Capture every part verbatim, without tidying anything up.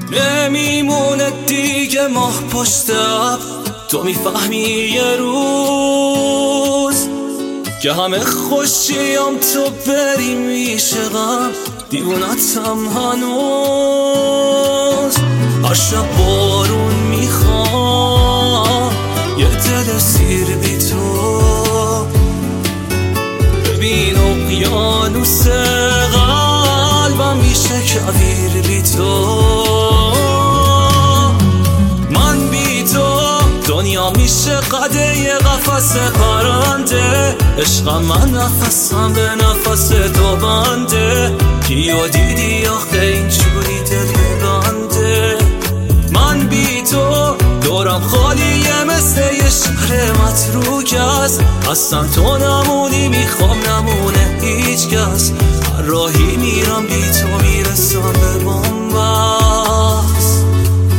نمیمونه دیگه ماه پشت ابر، تو میفهمی یه روز که همه خوشیم تو بری میشه غم، دیوونتم هنوز. هر شب بارون میخوام یه دل سیر بی تو، ببین اقیانوس قلبم میشه کویر بی تو. من بی تو دنیا میشه قده قفس پرنده، عشقم من نفسم به نفس تو بنده، کیو دیدی آخه اینجوری دل ببنده. من بی تو دورم خالیه مثل یه شهر متروک است، اصلا تو نمونی میخوام نمونه هیچ کس، هر راهی میرم بی تو میرسم به بنبست.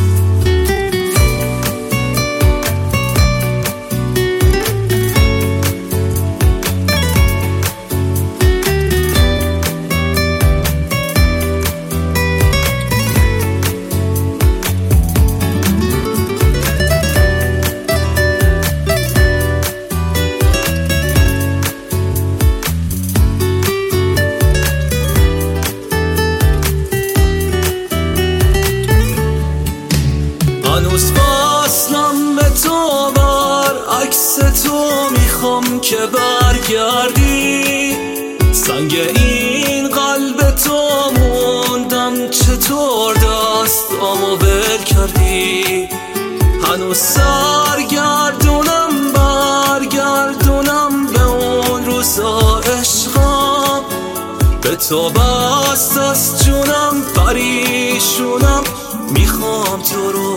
هنوز وصلم به تو، بر عکس تو میخوام که برگردی، سنگ این قلب تو موندم چطور دستامو ول کردی. هنوز سرگردونم برگردونم به اون روزا عشقم، به تو بست از جونم پریشونم میخوام تو رو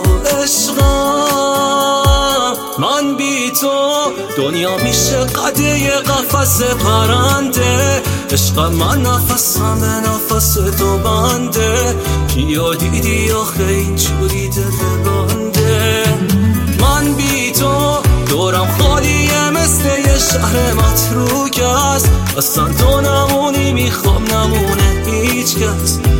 عشقم. من بی تو دنیا میشه قده قفس پرنده، عشقم من نفسم به نفس تو بنده، کیا دیدی آخه اینجوری دل بنده. من بی تو دورم خالیه مثل یه شهر متروک است، اصلا تو نمونی میخوام نمونه هیچ کس،